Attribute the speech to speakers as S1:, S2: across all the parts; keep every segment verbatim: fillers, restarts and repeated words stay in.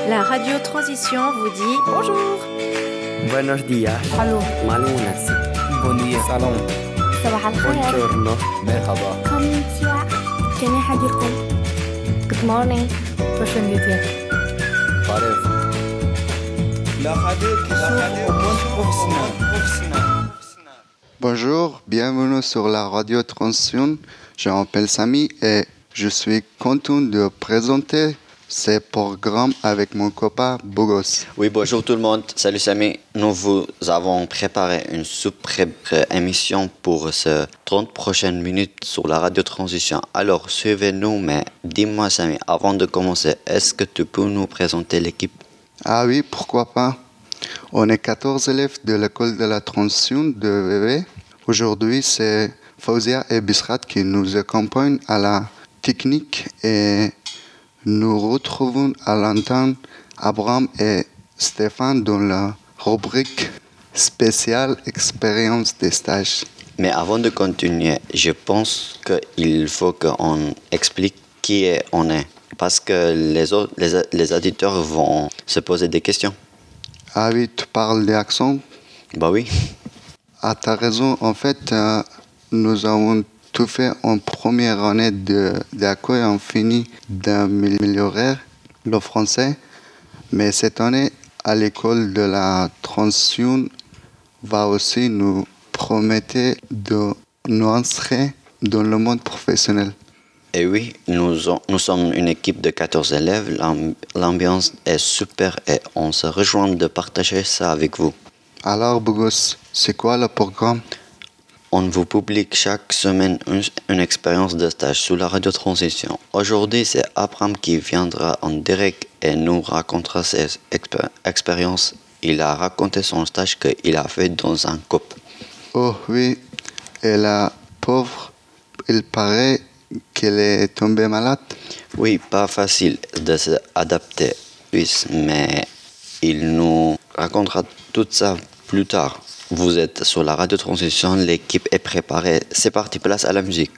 S1: La radio Transition vous dit bonjour.
S2: Buenos días.
S3: Hallo.
S2: Malunas.
S4: Bon dia.
S2: Salam.
S3: صباح الخير.
S2: Buongiorno.
S4: Merhaba.
S3: Konnichiwa. كيف حالكم؟ Good morning. Prochaine été.
S4: Pareil.
S5: La radio qui s'ouvre au monde professionnel.
S6: Bonjour, bienvenue sur la radio Transition. Je m'appelle Samy et je suis content de présenter ce programme avec mon copain Bogos.
S7: Oui, bonjour tout le monde. Salut Samy. Nous vous avons préparé une superbe émission pour ces trente prochaines minutes sur la radio Transition. Alors, suivez-nous, mais dis-moi Samy, avant de commencer, est-ce que tu peux nous présenter l'équipe?
S6: Ah oui, pourquoi pas. On est quatorze élèves de l'école de la Transition de V V. Aujourd'hui, c'est Fauzia et Bisrat qui nous accompagnent à la technique et nous retrouvons à l'antenne Abraham et Stéphane dans la rubrique spéciale expérience des stages.
S7: Mais avant de continuer, je pense qu'il faut qu'on explique qui est on est. Parce que les, autres, les, les auditeurs vont se poser des questions.
S6: Ah oui, tu parles des accents?
S7: Bah oui.
S6: Ah, tu as raison. En fait, euh, nous avons tout fait en première année de, d'accueil et on finit d'améliorer le français. Mais cette année, à l'école de la Transition, va aussi nous promettre de nous inscrire dans le monde professionnel.
S7: Et oui, nous, nous sommes une équipe de quatorze élèves. L'ambiance est super et on se rejoint de partager ça avec vous.
S6: Alors, Bogos, c'est quoi le programme?
S7: On vous publie chaque semaine une, une expérience de stage sur la radio Transition. Aujourd'hui, c'est Abraham qui viendra en direct et nous racontera ses expé- expériences. Il a raconté son stage qu'il a fait dans un coop.
S6: Oh oui, et la pauvre, il paraît qu'elle est tombée malade.
S7: Oui, pas facile de s'adapter, mais il nous racontera tout ça plus tard. Vous êtes sur la radio Transition, l'équipe est préparée. C'est parti, place à la musique.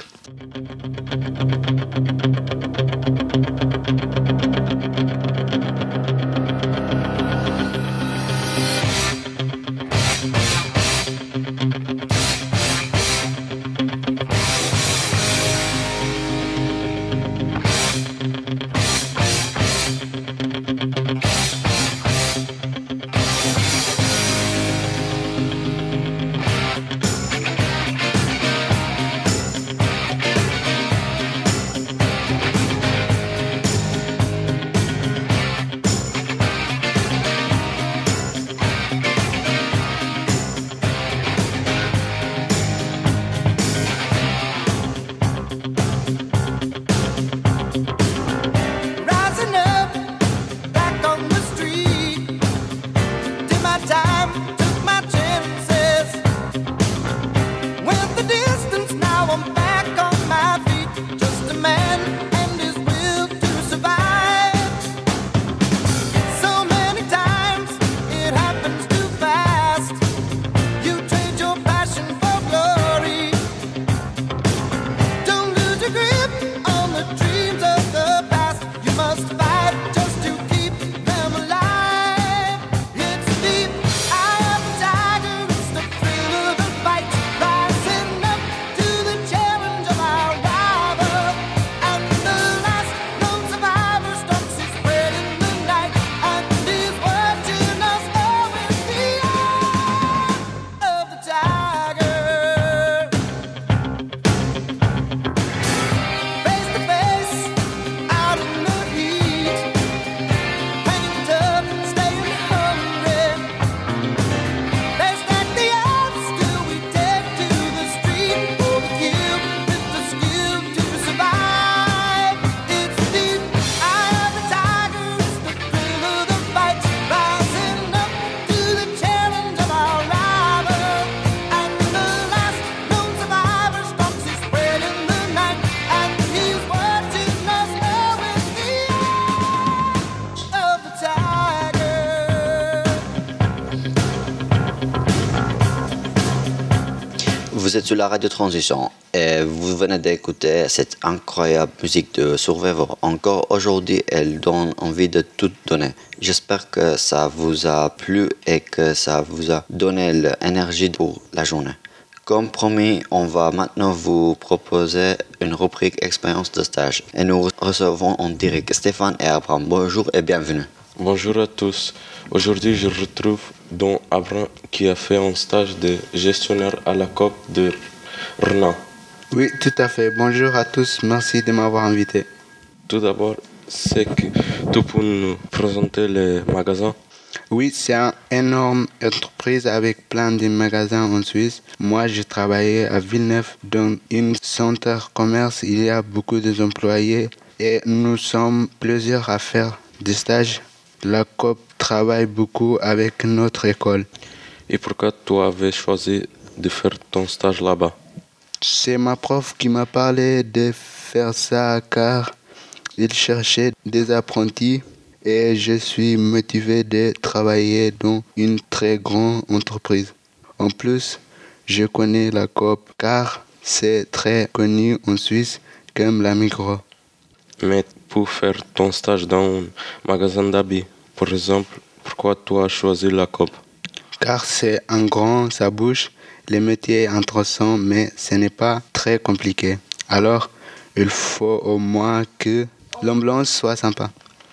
S7: Vous êtes sur la radio Transition et vous venez d'écouter cette incroyable musique de Survivor. Encore aujourd'hui, elle donne envie de tout donner. J'espère que ça vous a plu et que ça vous a donné l'énergie pour la journée. Comme promis, on va maintenant vous proposer une rubrique expérience de stage. Et nous recevons en direct Stéphane et Abraham. Bonjour et bienvenue.
S8: Bonjour à tous. Aujourd'hui, je retrouve Don Abraham qui a fait un stage de gestionnaire à la C O P de Renan.
S9: Oui, tout à fait. Bonjour à tous. Merci de m'avoir invité.
S8: Tout d'abord, c'est que tu peux nous présenter les magasins?
S9: Oui, c'est une énorme entreprise avec plein de magasins en Suisse. Moi, j'ai travaillé à Villeneuve dans un centre commerce. Il y a beaucoup d'employés et nous sommes plusieurs à faire des stages. La C O P travaille beaucoup avec notre école.
S8: Et pourquoi tu avais choisi de faire ton stage là-bas?
S9: C'est ma prof qui m'a parlé de faire ça car il cherchait des apprentis et je suis motivé de travailler dans une très grande entreprise. En plus, je connais la C O P car c'est très connu en Suisse comme la Migros.
S8: Mais pour faire ton stage dans un magasin d'habits, par exemple, pourquoi tu as choisi la C O P?
S9: Car c'est un grand, ça bouge, les métiers intéressants, mais ce n'est pas très compliqué. Alors, il faut au moins que l'ambiance soit sympa.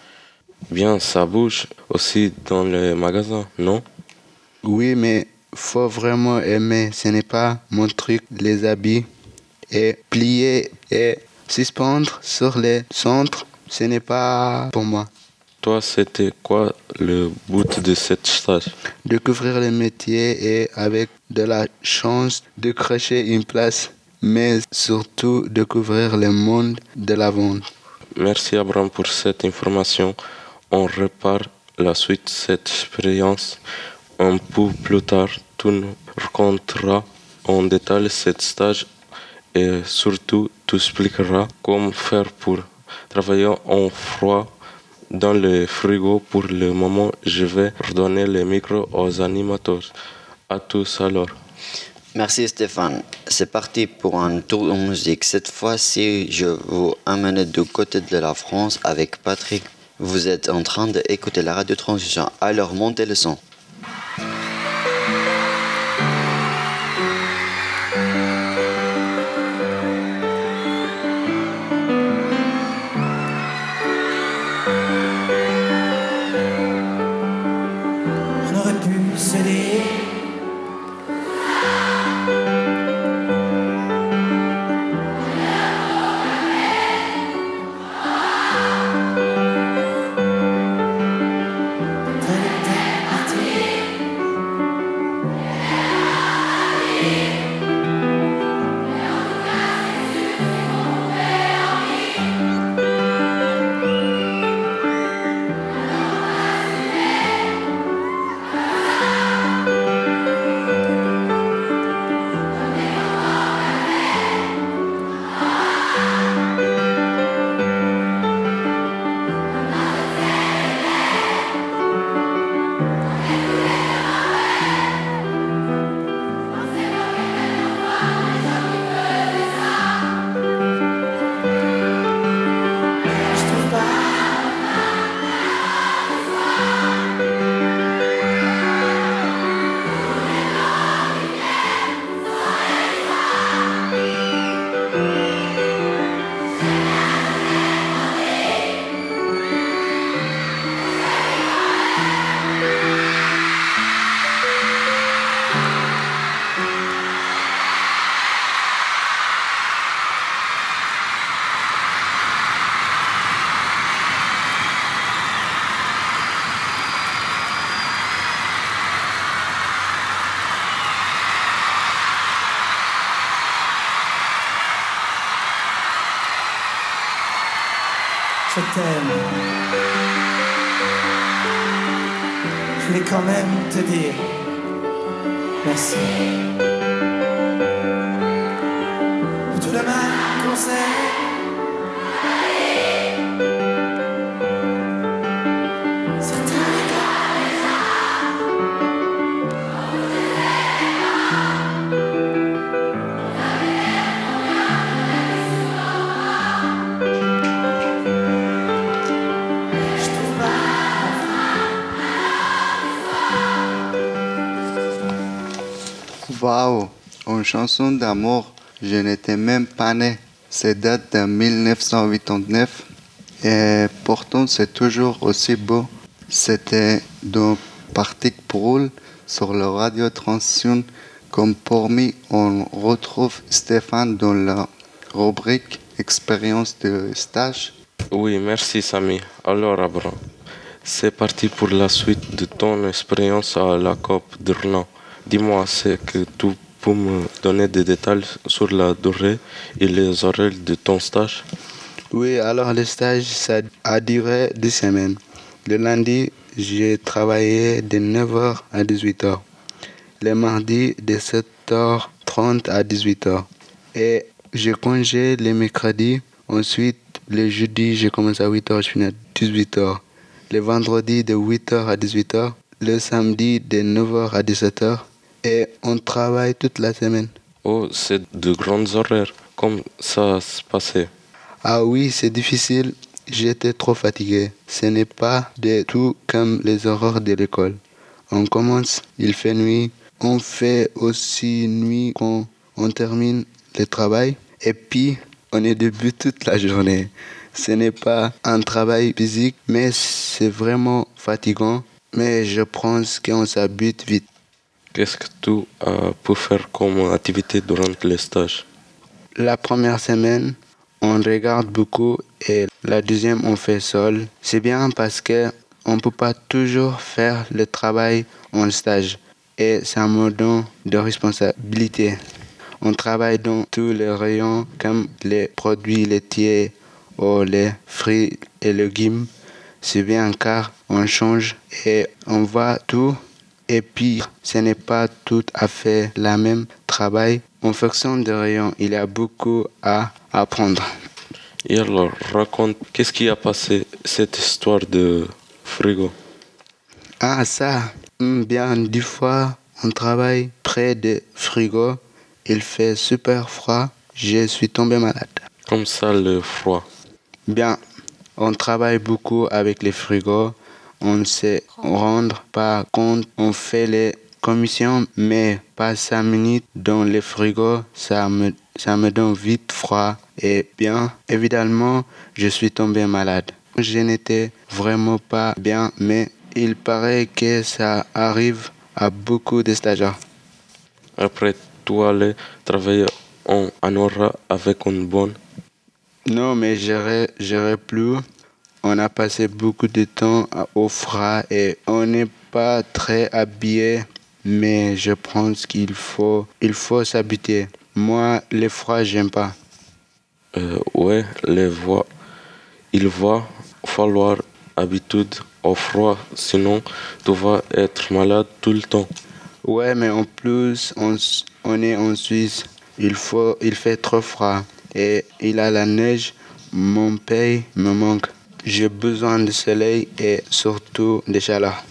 S8: Bien, ça bouge aussi dans les magasins, non?
S9: Oui, mais faut vraiment aimer. Ce n'est pas mon truc, les habits. Et plier et suspendre sur les centres, ce n'est pas pour moi.
S8: Toi, c'était quoi le but de ce stage?
S9: Découvrir les métiers et avec de la chance de crocher une place, mais surtout découvrir le monde de la vente.
S8: Merci Abraham pour cette information. On repart la suite de cette expérience. Un peu plus tard, tu nous raconteras en détail ce stage et surtout tu expliqueras comment faire pour travailler en froid dans le frigo. Pour le moment, je vais redonner le micro aux animateurs. À tous alors.
S7: Merci Stéphane. C'est parti pour un tour en musique. Cette fois-ci, je vous emmène du côté de la France avec Patrick. Vous êtes en train d'écouter la radio Transition. Alors montez le son.
S10: On aurait pu se dire je t'aime. Je voulais quand même te dire merci. Pour tout le mal qu'on s'est.
S6: Waouh, une chanson d'amour, je n'étais même pas né. C'est date de dix-neuf cent quatre-vingt-dix-neuf et pourtant c'est toujours aussi beau. C'était dans Partic Brûle sur la radio Transition. Comme promis, on retrouve Stéphane dans la rubrique Expérience de stage.
S8: Oui, merci Samy. Alors Abraham, c'est parti pour la suite de ton expérience à la C O P d'Irlande. Dis-moi, c'est que tu peux me donner des détails sur la durée et les horaires de ton stage?
S9: Oui, alors le stage, ça a duré deux semaines. Le lundi, j'ai travaillé de neuf heures à dix-huit heures. Le mardi, de sept heures trente à dix-huit heures. Et j'ai congé le mercredi. Ensuite, le jeudi, j'ai commencé à huit heures, je finis à dix-huit heures. Le vendredi, de huit heures à dix-huit heures. Le samedi, de neuf heures à dix-sept heures. Et on travaille toute la semaine.
S8: Oh, c'est de grands horaires. Comme ça se passait?
S9: Ah oui, c'est difficile. J'étais trop fatigué. Ce n'est pas du tout comme les horaires de l'école. On commence, il fait nuit. On fait aussi nuit quand on termine le travail. Et puis, on est debout toute la journée. Ce n'est pas un travail physique, mais c'est vraiment fatigant. Mais je pense qu'on s'habitue vite.
S8: Qu'est-ce que tu as pu faire comme activité durant le stage?
S9: La première semaine, on regarde beaucoup et la deuxième, on fait seul. C'est bien parce qu'on ne peut pas toujours faire le travail en stage. Et ça me donne de responsabilité. On travaille dans tous les rayons comme les produits laitiers ou les fruits et légumes. C'est bien car on change et on voit tout. Et puis, ce n'est pas tout à fait le même travail. En fonction des rayons, il y a beaucoup à apprendre.
S8: Et alors, raconte, qu'est-ce qui a passé cette histoire de frigo?
S9: Ah, ça, bien, des fois, on travaille près des frigos. Il fait super froid. Je suis tombé malade.
S8: Comme ça, le froid?
S9: Bien, on travaille beaucoup avec les frigos. On ne se rend pas compte. On fait les commissions, mais pas cinq minutes dans les frigos. Ça me, ça me donne vite froid. Et bien, évidemment, je suis tombé malade. Je n'étais vraiment pas bien, mais il paraît que ça arrive à beaucoup de stagiaires.
S8: Après, tu allais travailler en Anora avec une bonne?
S9: Non, mais j'irai plus. On a passé beaucoup de temps au froid et on n'est pas très habillé. Mais je pense qu'il faut, il faut s'habituer. Moi, le froid, j'aime pas.
S8: Euh, ouais, les voix. Il va falloir habitude au froid, sinon tu vas être malade tout le temps.
S9: Ouais, mais en plus, on, on est en Suisse. Il, faut, il fait trop froid et il a la neige. Mon pays me manque. J'ai besoin de soleil et surtout de chaleur.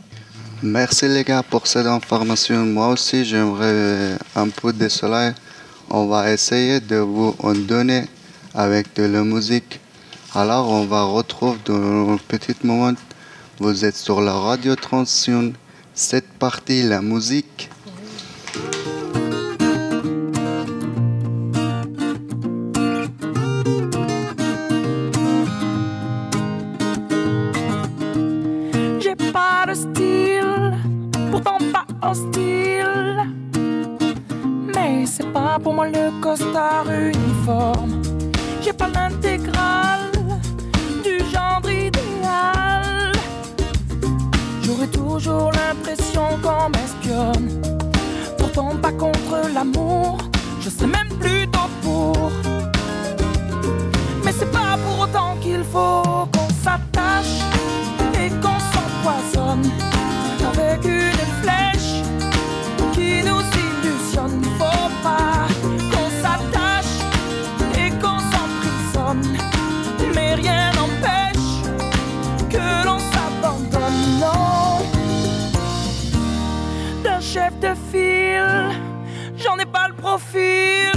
S6: Merci les gars pour cette information. Moi aussi, j'aimerais un peu de soleil. On va essayer de vous en donner avec de la musique. Alors, on va retrouver dans un petit moment. Vous êtes sur la radio Transition. Cette partie, la musique.
S11: J'ai pas de style, pourtant pas hostile. Mais c'est pas pour moi le costard uniforme. J'ai pas l'intégrale du genre idéal. J'aurais toujours l'impression qu'on m'espionne. Pourtant pas contre l'amour, je serais même plutôt pour. Mais c'est pas pour autant qu'il faut qu'on s'attache et qu'on s'empoisonne avec une flèche qui nous illusionne. Faut pas qu'on s'attache et qu'on s'emprisonne, mais rien n'empêche que l'on s'abandonne. Non, d'un chef de file, j'en ai pas le profil.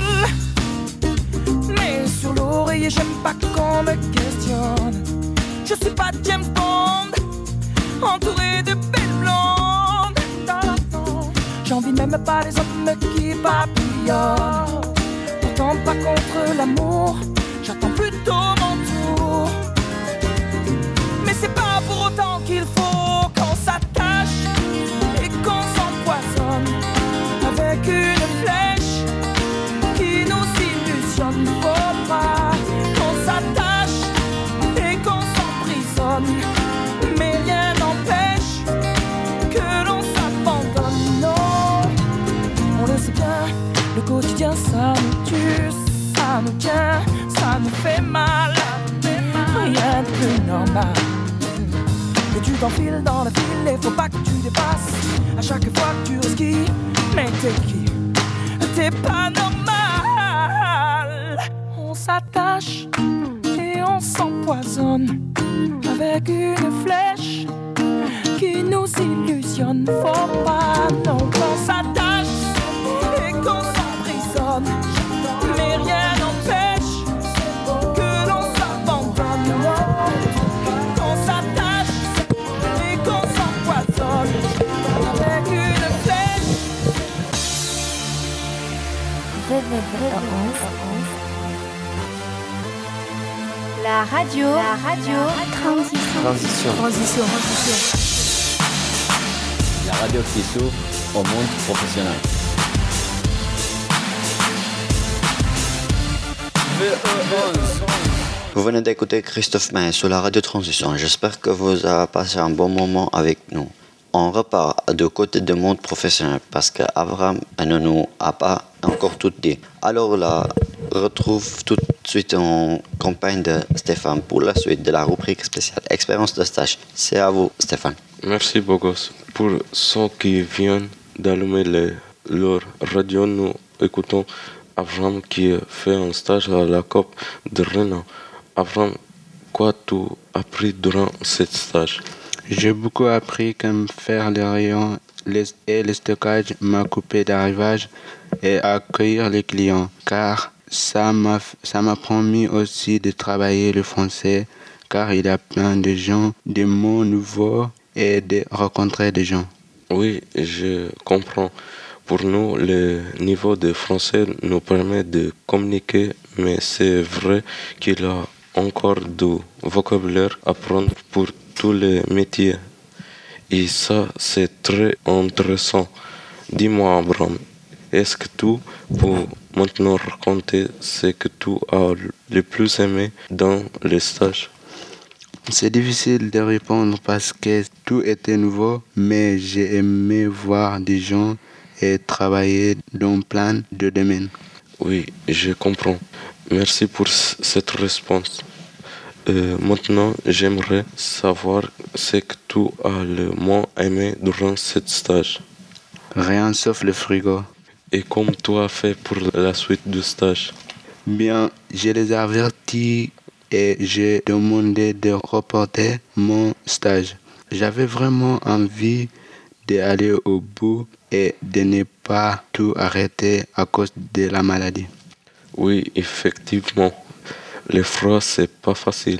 S11: Mais sur l'oreiller, j'aime pas qu'on me questionne. Je suis pas James Bond, entouré de belles blondes. Non, non, non. J'ai envie de J'aime pas les hommes qui papillonnent. Pourtant pas contre l'amour, j'attends plutôt mon tour. Mais c'est pas pour autant qu'il faut qu'on s'attache et qu'on s'empoisonne avec une flèche qui nous illusionne. Faut pas qu'on s'attache et qu'on s'emprisonne, mais rien n'empêche que l'on s'abandonne. Non, on le sait bien, le quotidien ça nous tue, ça nous tient, ça nous fait mal. Rien de plus normal. Et tu t'enfiles dans la file et faut pas que tu dépasses à chaque fois que tu risques. Mais t'es qui? T'es pas normal. On s'attache et on s'empoisonne avec une flèche qui nous illusionne. Faut pas non qu'on s'attache et qu'on s'emprisonne, mais rien n'empêche que l'on s'abandonne. Qu'on s'attache et qu'on s'empoisonne avec une flèche.
S1: La radio, la radio, transition.
S2: Transition.
S1: Transition. Transition.
S4: La radio qui s'ouvre au monde professionnel.
S7: Vous venez d'écouter Christophe May sur la radio Transition. J'espère que vous avez passé un bon moment avec nous. On repart du côté du monde professionnel parce qu'Abraham ne nous a pas encore tout dit. Alors là, retrouve tout de suite en campagne de Stéphane pour la suite de la rubrique spéciale expérience de stage. C'est à vous, Stéphane.
S8: Merci, Bogos. Pour ceux qui viennent d'allumer les, leur radio, nous écoutons Abraham qui fait un stage à la C O P de Rennes. Abraham, quoi tu as appris durant ce stage?
S9: J'ai beaucoup appris comme faire les rayons et le stockage, m'occuper d'arrivage et accueillir les clients, car ça m'a, ça m'a permis aussi de travailler le français, car il y a plein de gens, des mots nouveaux et de rencontrer des gens.
S8: Oui, je comprends. Pour nous, le niveau de français nous permet de communiquer, mais c'est vrai qu'il y a encore du vocabulaire à apprendre pour tous les métiers. Et ça, c'est très intéressant. Dis-moi, Abraham, est-ce que tu peux maintenant raconter ce que tu as le plus aimé dans les stages?
S9: C'est difficile de répondre parce que tout était nouveau, mais j'ai aimé voir des gens et travailler dans plein de domaines.
S8: Oui, je comprends. Merci pour cette réponse. Euh, maintenant, j'aimerais savoir ce que tu as le moins aimé durant ce stage.
S9: Rien sauf le frigo.
S8: Et comment tu as fait pour la suite du stage?
S9: Bien, je les ai avertis et j'ai demandé de reporter mon stage. J'avais vraiment envie d'aller au bout et de ne pas tout arrêter à cause de la maladie.
S8: Oui, effectivement. Le froid, c'est pas facile.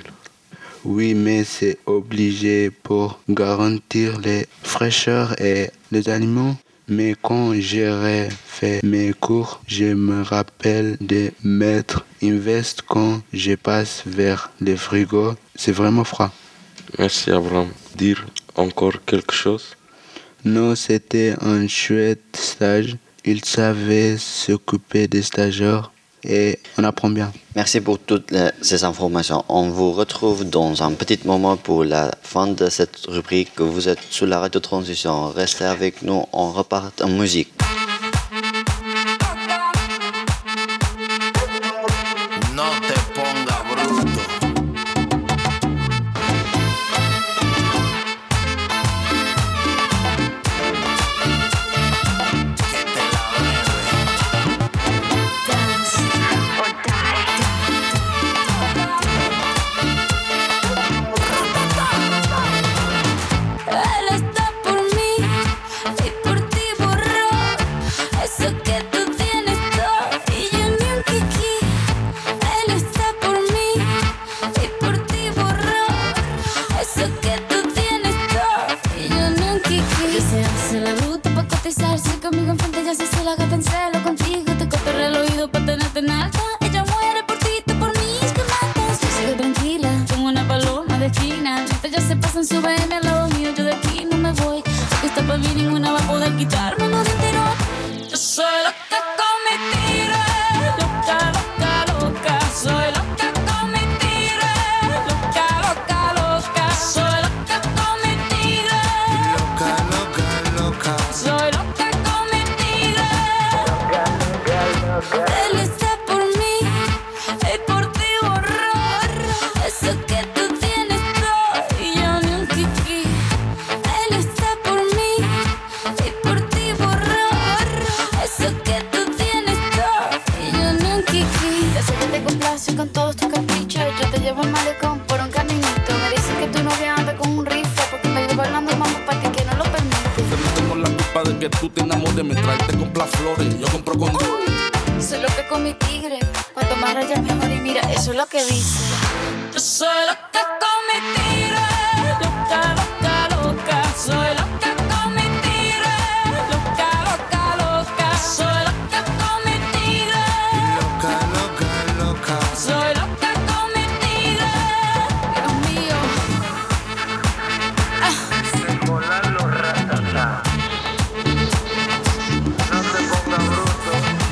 S9: Oui, mais c'est obligé pour garantir la fraîcheur et les aliments. Mais quand j'ai fait mes cours, je me rappelle de mettre une veste quand je passe vers le frigo. C'est vraiment froid.
S8: Merci, Abraham. Dire encore quelque chose?
S9: Non, c'était un chouette stage. Il savait s'occuper des stagiaires et on apprend bien.
S7: Merci pour toutes les, ces informations. On vous retrouve dans un petit moment pour la fin de cette rubrique. Vous êtes sous la radio Transition. Restez avec nous, on repart en musique.
S10: No te ponga bruto.
S3: Se la ruta pa' cotizar, si conmigo enfrente
S12: tráeme al lado mío, yo de aquí no me voy. Sé que esta pa' mí ninguna va a poder quitármelo de un tirón. Yo soy loca con mi tigre, loca, loca, loca. Soy loca con mi tigre, loca, loca, loca. Soy loca con mi tigre, loca, loca, loca. Soy loca con mi tigre, loca, loca, loca. Él está por mí y por ti borrar eso que tú tienes todo y yo ni un kiki. Él está por mí y por ti borrar eso que tú tienes todo y yo ni un kiki.
S3: Ya sé que te complaces con todos tus caprichos. Yo te llevo al malecón por un caminito. Me dicen que tu novia anda con un rifle porque me iba bailando mamá para ti que no lo permite.
S13: Yo no tengo la culpa de que tú te enamores. Me traes, te compras flores, yo compro con...
S3: Soy loca con mi tigre, pa' tomar rayas mejor y mira, eso es lo que dice.
S12: Yo soy loca con mi tigre, loca, loca, loca. Soy loca con mi tigre, loca, loca, loca. Soy loca con mi tigre, loca, loca, loca. Soy loca con mi tigre, Dios mío. Ah.
S10: Se volan los ratatá. No te pongas bruto.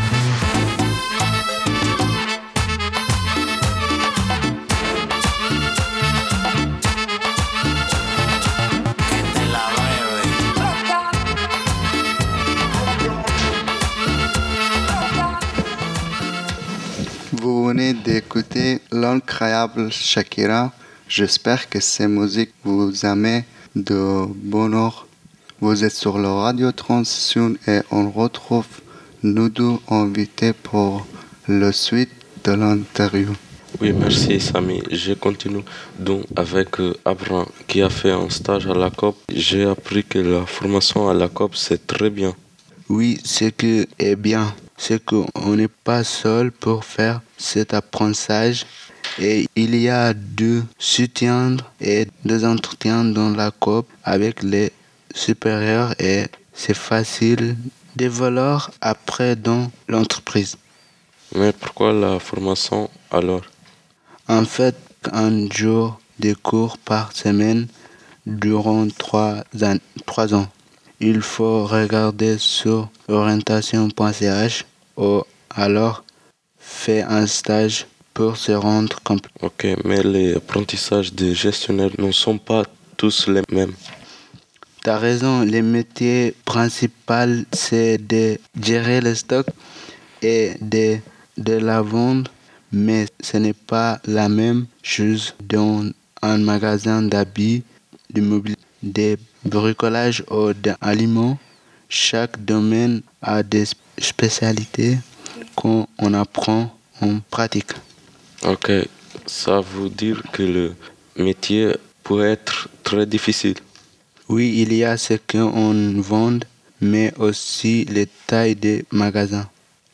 S6: Vous venez d'écouter l'incroyable Shakira. J'espère que ces musiques vous aiment de bonheur. Vous êtes sur la radio Transition et on retrouve nous deux invités pour la suite de l'interview.
S8: Oui, merci Samy. Je continue donc avec euh, Abraham qui a fait un stage à la C O P. J'ai appris que la formation à la C O P c'est très bien.
S9: Oui, ce qui est bien, c'est qu'on n'est pas seul pour faire cet apprentissage et il y a deux soutiens et deux entretiens dans la C O P avec les supérieurs et c'est facile de valoir après dans l'entreprise.
S8: Mais pourquoi la formation alors?
S9: En fait, un jour de cours par semaine durant trois, an- trois ans. Il faut regarder sur orientation point c h ou alors faire un stage pour se rendre compte.
S8: Ok, mais les apprentissages des gestionnaires ne sont pas tous les mêmes.
S9: Tu as raison, le métier principal c'est de gérer le stock et de, de la vendre, mais ce n'est pas la même chose dans un magasin d'habits, de mobilier, de bricolage ou d'aliments. Chaque domaine a des spécialités qu'on apprend en pratique.
S8: Ok, ça veut dire que le métier peut être très difficile.
S9: Oui, il y a ce qu'on vend, mais aussi les tailles des magasins.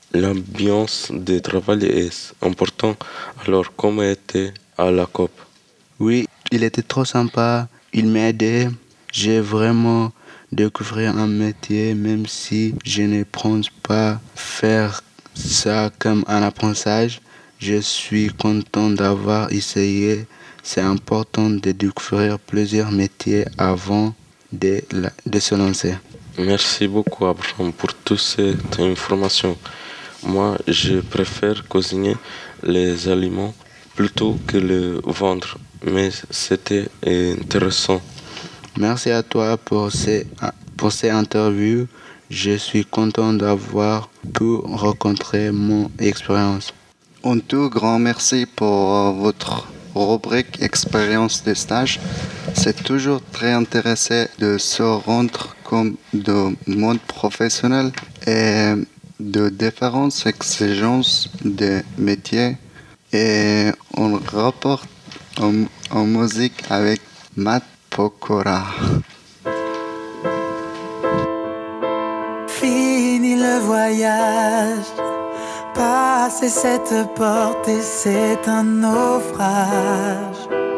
S8: L'ambiance de travail est importante, alors comment était à la C O P?
S9: Oui, il était trop sympa, il m'a aidé. J'ai vraiment découvert un métier, même si je ne pense pas faire ça comme un apprentissage. Je suis content d'avoir essayé. C'est important de découvrir plusieurs métiers avant de, la, de se lancer.
S8: Merci beaucoup Abraham pour toute cette information. Moi, je préfère cuisiner les aliments plutôt que les vendre, mais c'était intéressant.
S9: Merci à toi pour ces, pour ces interviews. Je suis content d'avoir pu rencontrer mon expérience.
S6: Un tout grand merci pour votre rubrique expérience de stage. C'est toujours très intéressant de se rendre compte du monde professionnel et de différentes exigences de métiers. Et on rapporte en, en musique avec Matt Pokora.
S11: Fini le voyage, passer cette porte et c'est un naufrage.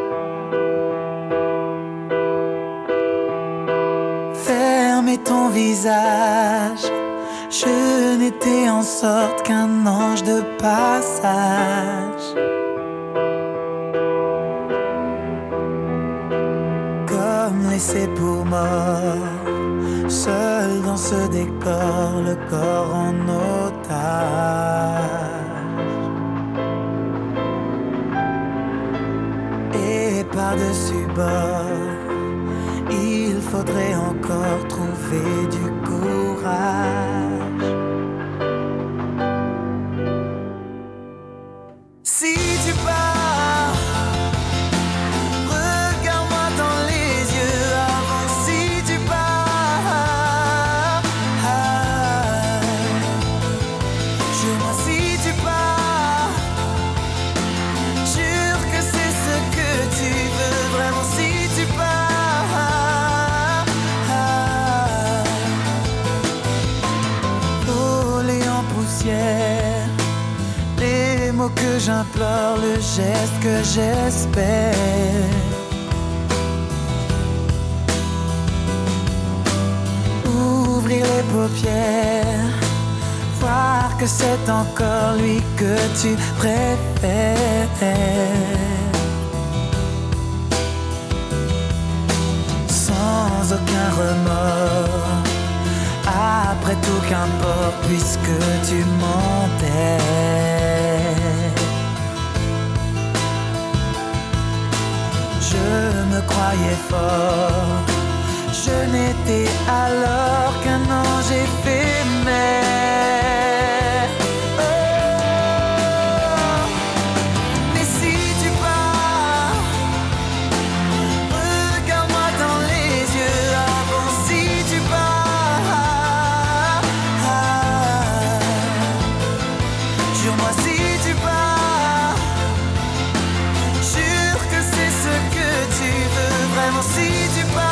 S11: Fermez ton visage, je n'étais en sorte qu'un ange de passage. Comme
S14: laissé pour mort, seul dans ce décor, le corps en otage. Et par-dessus bord, il faudrait encore trouver du courage. Si tu pars, regarde-moi dans les yeux avant. Si tu pars, jure-moi si tu pars, jure que c'est ce que tu veux vraiment. Si tu pars, volé en poussière, les mots que j'implore, le geste que j'espère. Ouvrir les paupières, voir que c'est encore lui que tu préfères. Sans aucun remords, après tout qu'importe puisque tu m'enterres. Je me croyais fort, je n'étais alors qu'un ange éphémère. Oh, mais si tu pars, regarde-moi dans les yeux avant. Si tu pars, jure-moi si tu pars, jure que c'est ce que tu veux vraiment. Si tu pars,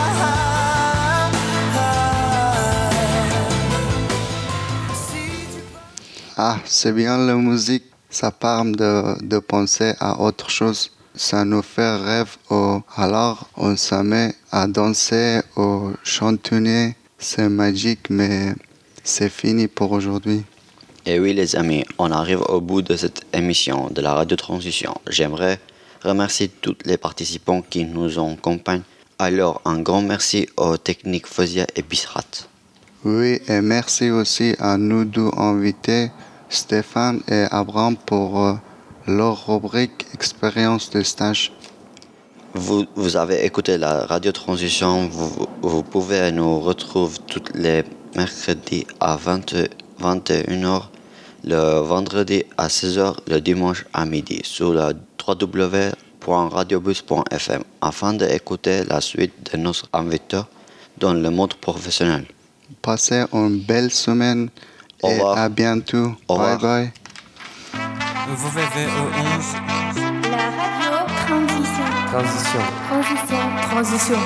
S6: Ah, c'est bien la musique, ça permet de, de penser à autre chose. Ça nous fait rêve. Au, alors, on se met à danser, au chantonner. C'est magique, mais c'est fini pour aujourd'hui.
S7: Et oui les amis, on arrive au bout de cette émission de la Radio Transition. J'aimerais remercier tous les participants qui nous accompagnent. Alors un grand merci aux techniques Fosia et Bisrat.
S6: Oui, et merci aussi à nos deux invités, Stéphane et Abraham, pour euh, leur rubrique Expérience de stage.
S7: Vous, vous avez écouté la Radio Transition, vous, vous pouvez nous retrouver tous les mercredis à vingt, vingt et une heures, le vendredi à seize heures, le dimanche à midi sur la w w w point radiobus point f m afin d'écouter la suite de notre invité dans le monde professionnel.
S6: Passez une belle semaine
S7: Au
S6: et
S7: revoir.
S6: à bientôt.
S7: Au
S6: Bye
S7: revoir.
S6: bye.
S14: Vous verrez au onze.
S1: La radio Transition.
S2: Transition.
S1: Transition. Transition.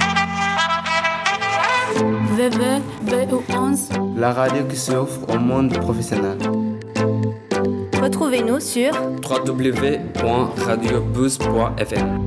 S12: V V V U onze.
S2: La radio qui s'offre au monde professionnel.
S1: Retrouvez-nous sur
S2: w w w point radiobus point f m.